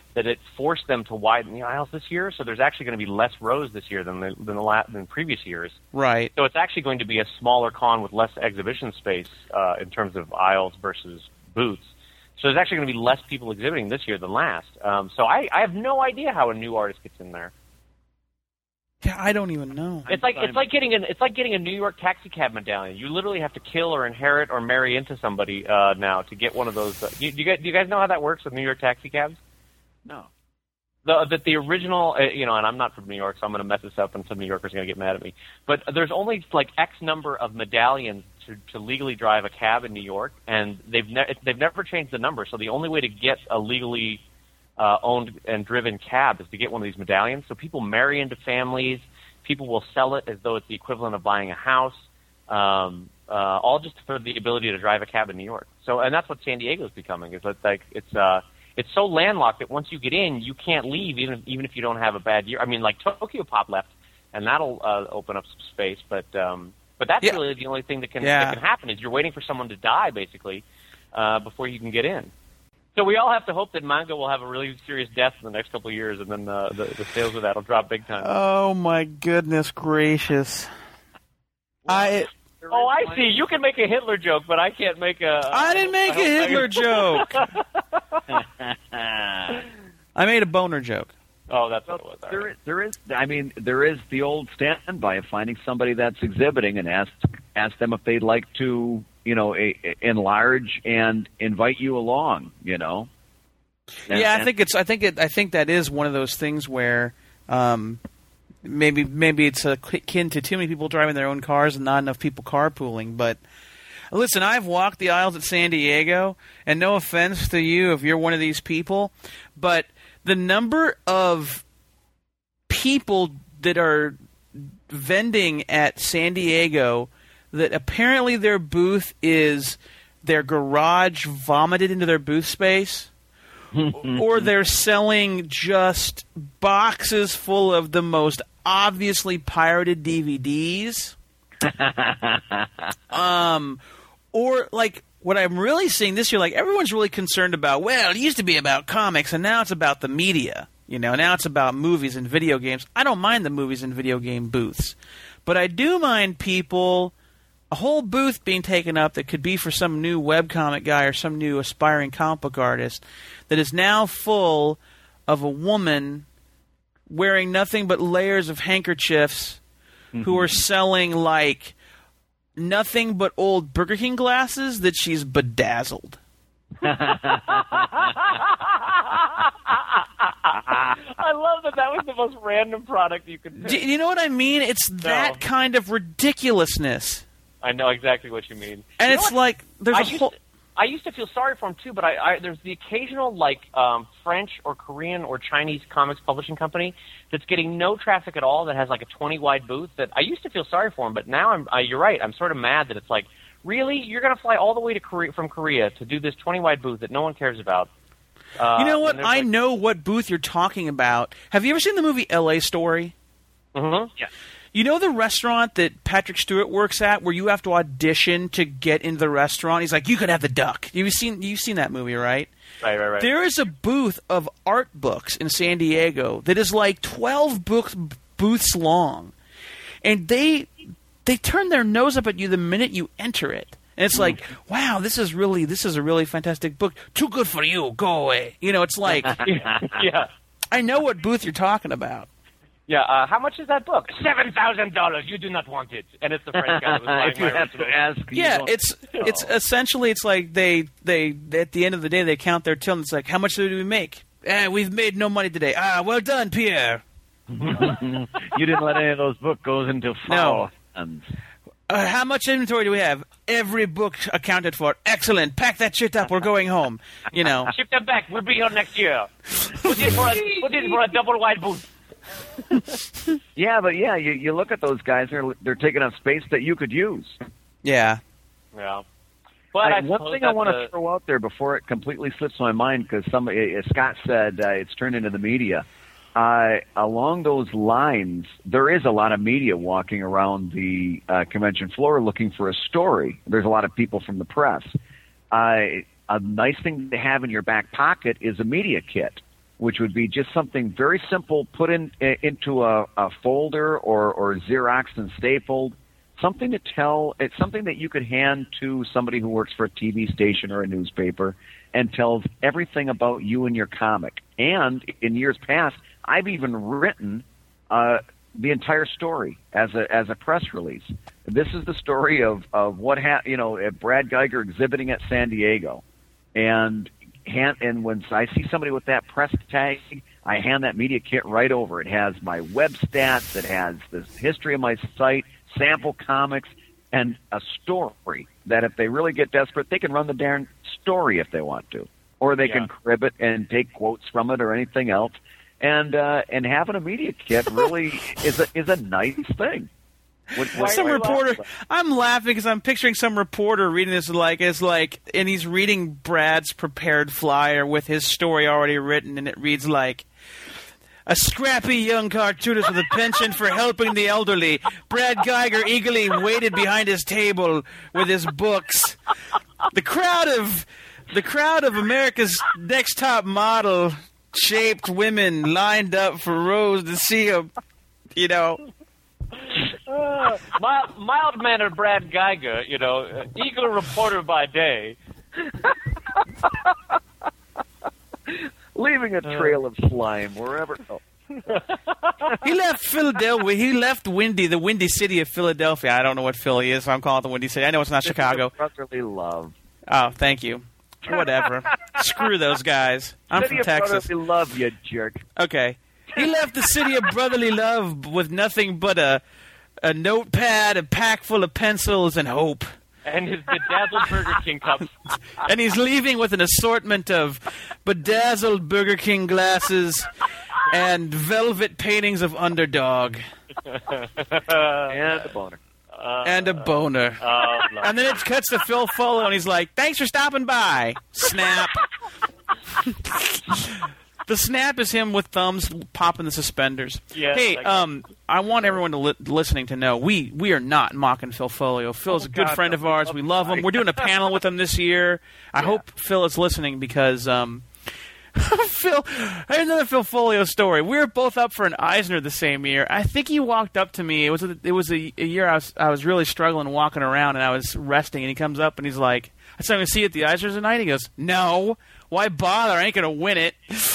that it forced them to widen the aisles this year. So there's actually going to be less rows this year than previous years. Right. So it's actually going to be a smaller con with less exhibition space in terms of aisles versus booths. So there's actually going to be less people exhibiting this year than last. So I have no idea how a new artist gets in there. Yeah, I don't even know. It's like getting a New York taxi cab medallion. You literally have to kill or inherit or marry into somebody now to get one of those. Do you guys know how that works with New York taxi cabs? No. The original, and I'm not from New York, so I'm going to mess this up, and some New Yorkers are going to get mad at me. But there's only like X number of medallions to legally drive a cab in New York, and they've never changed the number. So the only way to get a legally owned and driven cab is to get one of these medallions. So people marry into families. People will sell it as though it's the equivalent of buying a house, all just for the ability to drive a cab in New York. So, and that's what San Diego is becoming. Is that like it's so landlocked that once you get in, you can't leave, even if you don't have a bad year. I mean, like Tokyo Pop left, and that'll open up some space. But that's really the only thing that can happen is you're waiting for someone to die basically before you can get in. So we all have to hope that manga will have a really serious death in the next couple of years, and then the sales of that will drop big time. Oh my goodness gracious! I see. You can make a Hitler joke, but I can't make a. I didn't make a Hitler joke. I made a boner joke. Oh, that's what it was. There is the old standby of finding somebody that's exhibiting and ask them if they'd like to, enlarge and invite you along, I think that is one of those things where maybe it's akin to too many people driving their own cars and not enough people carpooling. But listen, I've walked the aisles at San Diego, and no offense to you if you're one of these people, but the number of people that are vending at San Diego that apparently their booth is their garage vomited into their booth space, or they're selling just boxes full of the most obviously pirated DVDs. Or like what I'm really seeing this year, like everyone's really concerned about, well, it used to be about comics and now it's about the media. Now it's about movies and video games. I don't mind the movies and video game booths, but I do mind a whole booth being taken up that could be for some new webcomic guy or some new aspiring comic book artist that is now full of a woman wearing nothing but layers of handkerchiefs who are selling like nothing but old Burger King glasses that she's bedazzled. I love that was the most random product you could pick. Do you know what I mean? It's that kind of ridiculousness. I know exactly what you mean. And it's like there's a whole... I used to feel sorry for him too, but there's the occasional French or Korean or Chinese comics publishing company that's getting no traffic at all that has like a 20 wide booth. That I used to feel sorry for him, but now you're right. I'm sort of mad that it's like, really, you're going to fly all the way to from Korea to do this 20 wide booth that no one cares about. You know what? I know what booth you're talking about. Have you ever seen the movie L.A. Story? Mm-hmm. Yeah. You know the restaurant that Patrick Stewart works at, where you have to audition to get into the restaurant? He's like, you could have the duck. You've seen that movie, right? Right. There is a booth of art books in San Diego that is like 12 booths long, and they turn their nose up at you the minute you enter it. And it's like, wow, this is a really fantastic book. Too good for you. Go away. It's like, yeah. I know what booth you're talking about. Yeah, how much is that book? $7,000. You do not want it. And it's the French guy that was buying if you have to ask. Yeah, it's essentially it's like they at the end of the day they count their till and it's like, how much did we make? We've made no money today. Well done, Pierre. You didn't let any of those books go into foul hands. How much inventory do we have? Every book accounted for. Excellent. Pack that shit up. We're going home. Ship them back. We'll be here next year. Put it for a double wide booth. You look at those guys; they're taking up space that you could use. Yeah. But one thing I want to throw out there before it completely slips my mind, because Scott said it's turned into the media. Along those lines, there is a lot of media walking around the convention floor looking for a story. There's a lot of people from the press. A nice thing to have in your back pocket is a media kit. which would be just something very simple, put into a folder or Xeroxed and stapled, something to tell. It's something that you could hand to somebody who works for a TV station or a newspaper and tells everything about you and your comic. And in years past, I've even written the entire story as a press release. This is the story of what Brad Geiger exhibiting at San Diego, and when I see somebody with that press tag, I hand that media kit right over. It has my web stats, it has the history of my site, sample comics, and a story that if they really get desperate, they can run the darn story if they want to, or they can crib it and take quotes from it or anything else. And having a media kit really is a nice thing. Some reporter, I'm laughing because I'm picturing some reporter reading this and he's reading Brad's prepared flyer with his story already written, and it reads like, a scrappy young cartoonist with a penchant for helping the elderly, Brad Geiger eagerly waited behind his table with his books. The crowd of America's next top model shaped women lined up for rows to see him, mild-mannered Brad Geiger, eager reporter by day. Leaving a trail of slime wherever. Oh. He left Philadelphia. He left the windy city of Philadelphia. I don't know what Philly is, so I'm calling it the windy city. I know it's not Chicago. Brotherly love. Oh, thank you. Whatever. Screw those guys. I'm city from Texas. Brotherly love, you jerk. Okay. He left the city of brotherly love with nothing but a notepad, a pack full of pencils, and hope. And his bedazzled Burger King cups. And he's leaving with an assortment of bedazzled Burger King glasses and velvet paintings of Underdog. And a boner. And a boner. And then it cuts to Phil Follow, and he's like, thanks for stopping by. Snap. The snap is him with thumbs popping the suspenders. Yeah, hey, I want everyone listening to know we are not mocking Phil Folio. Phil's a good friend of ours. We love him. We're doing a panel with him this year. I hope Phil is listening because Phil. Here's another Phil Folio story. We were both up for an Eisner the same year. I think he walked up to me. It was a year I was really struggling walking around and I was resting. And he comes up and he's like, "I said I'm going to see you at the Eisners tonight." He goes, "No. Why bother? I ain't going to win it."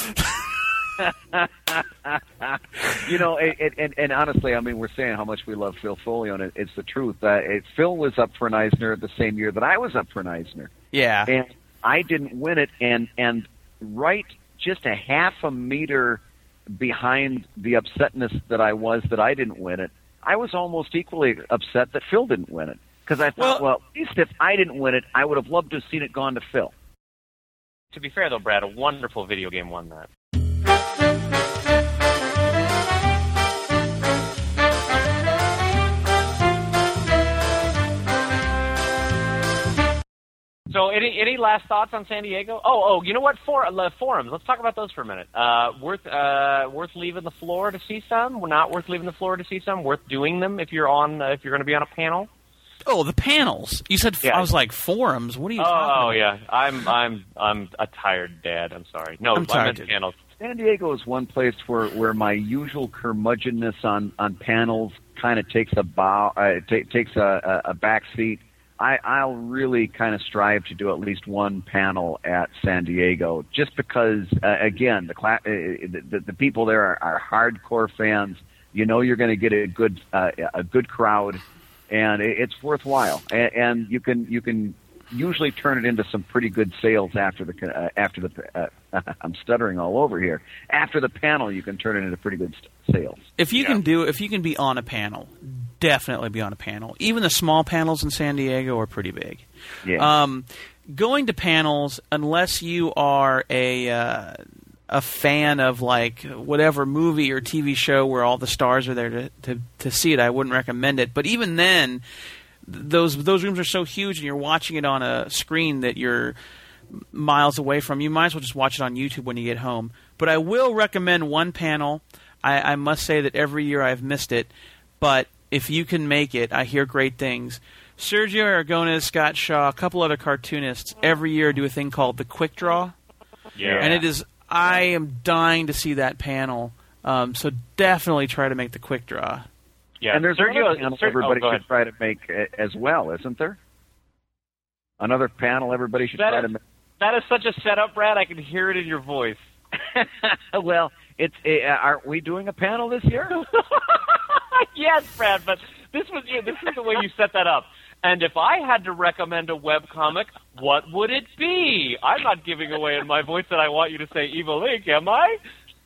And honestly, I mean, we're saying how much we love Phil Folio, and it's the truth. Phil was up for an Eisner the same year that I was up for an Eisner. Yeah. And I didn't win it, and right just a half a meter behind the upsetness that I didn't win it, I was almost equally upset that Phil didn't win it. Because I thought, well, at least if I didn't win it, I would have loved to have seen it gone to Phil. To be fair, though, Brad, a wonderful video game won that. So, any last thoughts on San Diego? Oh, you know what? Forums. Let's talk about those for a minute. Worth leaving the floor to see some. Not worth leaving the floor to see some. Worth doing them if you're going to be on a panel. Oh, the panels. You said I was like forums. What are you talking about? Oh yeah, I'm a tired dad. I'm sorry. No, I'm tired. Panels. San Diego is one place where my usual curmudgeonness on panels kind of takes takes a back seat. I'll really kind of strive to do at least one panel at San Diego, just because again the people there are hardcore fans. You know you're going to get a good crowd. And it's worthwhile, and you can usually turn it into some pretty good sales after the I'm stuttering all over here. After the panel, you can turn it into pretty good sales. If you can be on a panel, definitely be on a panel. Even the small panels in San Diego are pretty big. Yeah. Going to panels, unless you are a fan of like whatever movie or TV show where all the stars are there to see it, I wouldn't recommend it. But even then, those rooms are so huge, and you're watching it on a screen that you're miles away from. You might as well just watch it on YouTube when you get home. But I will recommend one panel. I must say that every year I've missed it, but if you can make it, I hear great things. Sergio Aragonés, Scott Shaw, a couple other cartoonists every year do a thing called the Quick Draw. Yeah. And it is I am dying to see that panel. So definitely try to make the quick draw. Yeah, And there's another panel everybody go should ahead. try to make as well, isn't there? Another panel everybody should try to make. That is such a setup, Brad. I can hear it in your voice. Well, aren't we doing a panel this year? Yes, Brad, but this is the way you set that up. And if I had to recommend a webcomic, what would it be? I'm not giving away in my voice that I want you to say Evil Inc., am I?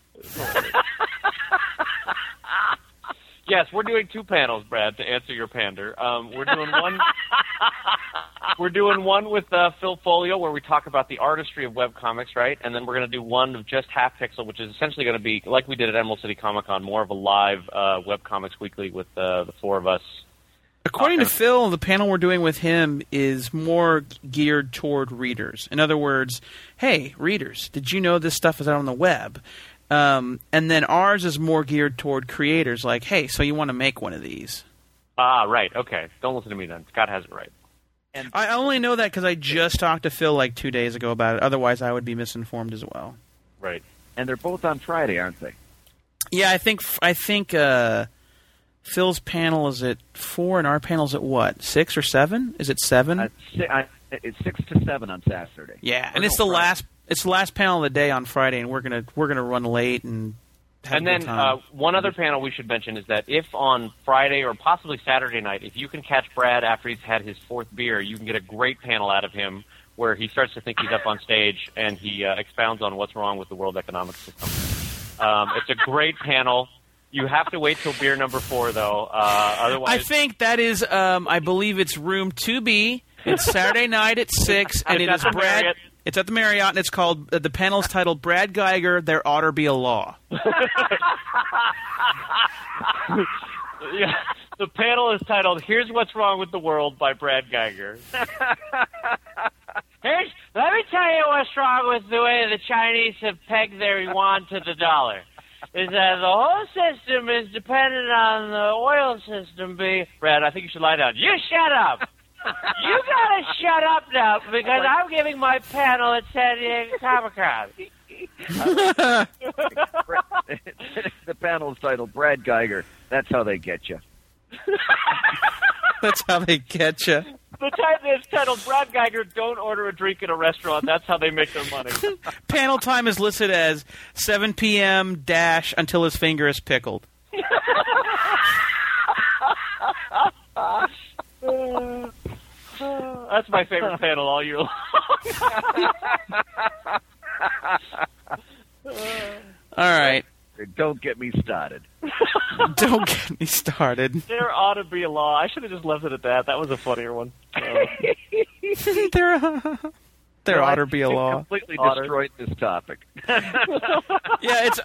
Yes, we're doing 2 panels, Brad, to answer your pander. We're doing one. We're doing one with Phil Folio, where we talk about the artistry of webcomics, right? And then we're going to do one of just Half Pixel, which is essentially going to be, like we did at Emerald City Comic Con, more of a live webcomics weekly with the 4 of us. According to Phil, the panel we're doing with him is more geared toward readers. In other words, hey, readers, did you know this stuff is out on the web? And then ours is more geared toward creators, like, hey, so you want to make one of these. Ah, right, okay. Don't listen to me then. Scott has it right. And I only know that because I just talked to Phil like 2 days ago about it. Otherwise, I would be misinformed as well. Right. they're both on Friday, aren't they? Yeah, I think Phil's panel is at 4 and our panel's at what, 6 or 7? Is it 7? It's 6 to 7 on Saturday. Yeah, and it's the last panel of the day on Friday, and we're gonna run late and have And a good then time. one other panel we should mention is that if on Friday or possibly Saturday night, if you can catch Brad after he's had his 4th beer, you can get a great panel out of him where he starts to think he's up on stage and he expounds on what's wrong with the world economic system. It's a great panel. You have to wait till beer number 4, though. Otherwise, I think that is, I believe it's room 2B. It's Saturday night at 6, and it is at the Brad. Marriott. It's at the Marriott, and it's called the panel is titled "Brad Geiger, There Ought to Be a Law." Yeah, the panel is titled "Here's What's Wrong with the World" by Brad Geiger. Let me tell you what's wrong with the way the Chinese have pegged their yuan to the dollar. Is that the whole system is dependent on the oil system being... Brad, I think you should lie down. You shut up! You gotta shut up now, because I'm giving my panel at San Diego Comic-Con. The panel is titled Brad Geiger. That's how they get you. That's how they get you. The time is titled Brad Geiger, Don't Order a Drink in a Restaurant. That's how they make their money. Panel time is listed as 7 p.m. dash until his finger is pickled. That's my favorite panel all year long. All right. Don't get me started. Don't get me started. There ought to be a law. I should have just left it at that. That was a funnier one. There ought to be a law. Completely Otter. destroyed this topic. Yeah, it's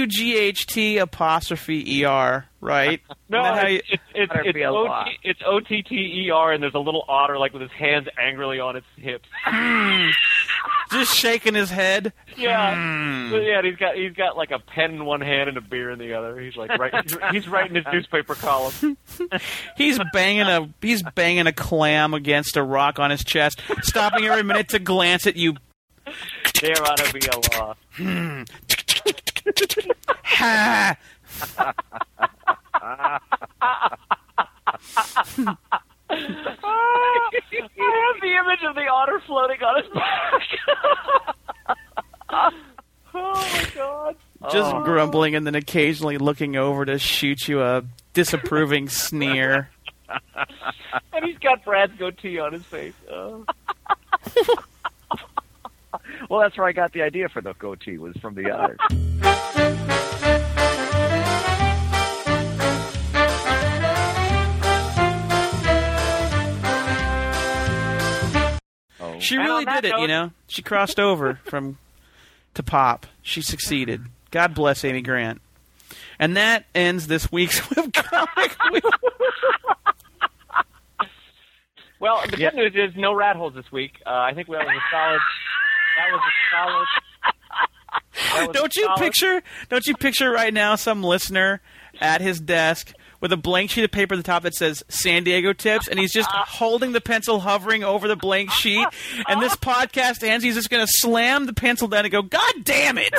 OUGHT''ER, right? No, Isn't that how you- Oughta be a law. it's OTTER, and there's a little otter like with his hands angrily on its hips. just shaking his head. Yeah, so, yeah. And he's got like a pen in one hand and a beer in the other. He's like he's writing his newspaper column. He's banging a clam against a rock on his chest, stopping every minute to glance at you. There ought to be a law. Ha! I have the image of the otter floating on his back. Oh my god! Just grumbling and then occasionally looking over to shoot you a disapproving sneer. And he's got Brad's goatee on his face. Oh. Well, that's where I got the idea for the goatee, was from the others. She And really on that did it, note- you know. She crossed over to pop. She succeeded. God bless Amy Grant. And that ends this week's webcomic. Well, the good news is no rat holes this week. I think that was a solid. Don't you picture right now some listener at his desk with a blank sheet of paper at the top that says San Diego Tips, and he's just holding the pencil, hovering over the blank sheet. And this podcast ends, he's just going to slam the pencil down and go, God damn it!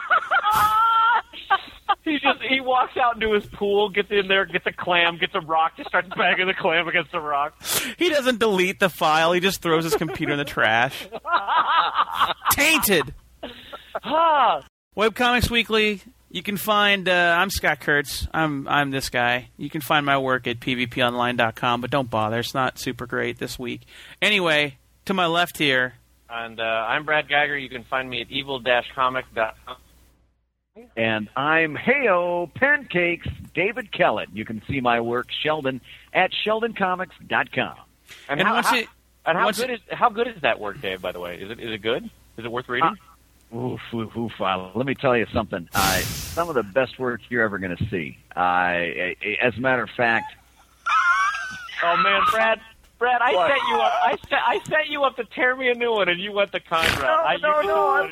He walks out into his pool, gets in there, gets a clam, gets a rock, just starts banging the clam against the rock. He doesn't delete the file. He just throws his computer in the trash. Tainted. Webcomics Weekly. You can find. I'm Scott Kurtz. I'm this guy. You can find my work at pvponline.com, but don't bother. It's not super great this week. Anyway, to my left here. And I'm Brad Geiger. You can find me at evil-comic.com. And I'm Heyo Pancakes, David Kellett. You can see my work, Sheldon, at sheldoncomics.com. And how good is that work, Dave? By the way, is it good? Is it worth reading? Let me tell you something. Some of the best work you're ever going to see. As a matter of fact. Oh man, Brad, I set you up. I set you up to tear me a new one, and you went the Conrad. No.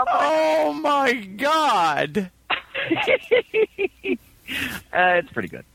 Oh my God! It's pretty good.